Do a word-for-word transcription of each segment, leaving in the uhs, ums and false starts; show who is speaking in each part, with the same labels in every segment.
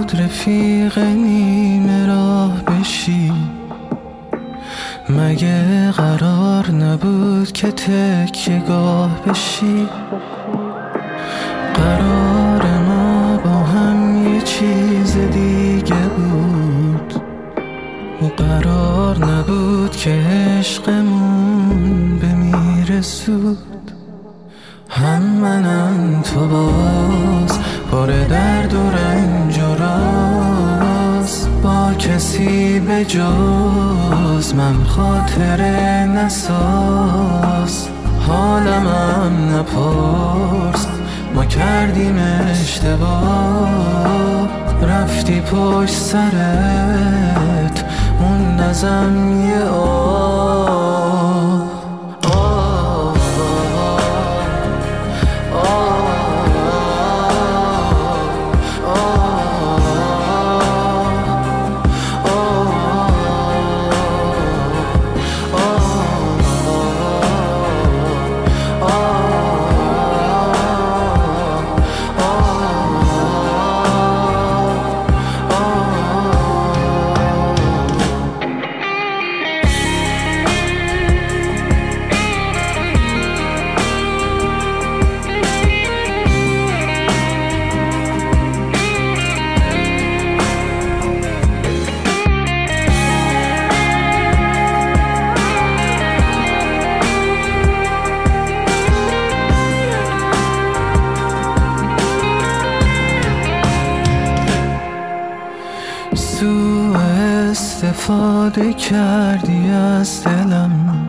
Speaker 1: نبود رفیق نیمه راه بشی؟ مگه قرار نبود که تکیه گاه بشی؟ قرار ما با هم یه چیز دیگه بود، و قرار نبود که عشقمون بمیره زود. هم منم تو باز پر درد و رنج و راز، با کسی به جز من خاطره نساز. حالمم نپرس، ما کردیم اشتباه، رفتی پشت سرت موندم یه آه. سوء استفاده کردی از دلم،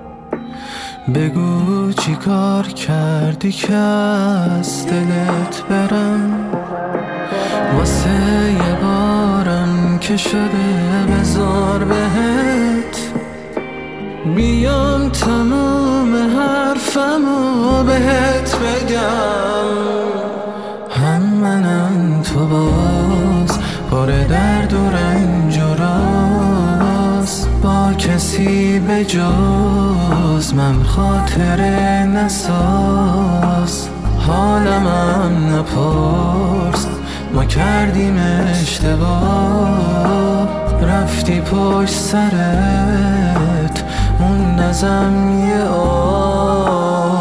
Speaker 1: بگو چی کار کردی که از دلت برم. واسه یه بارم که شده بذار بهت بیام تموم حرفمو بهت بگم. هم منم تو باز پر درد و رنج و راز، با کسی به جز من خاطره نساز. حالمم نپرس، ما کردیم اشتباه، رفتی پشت سرت موندم یه آه.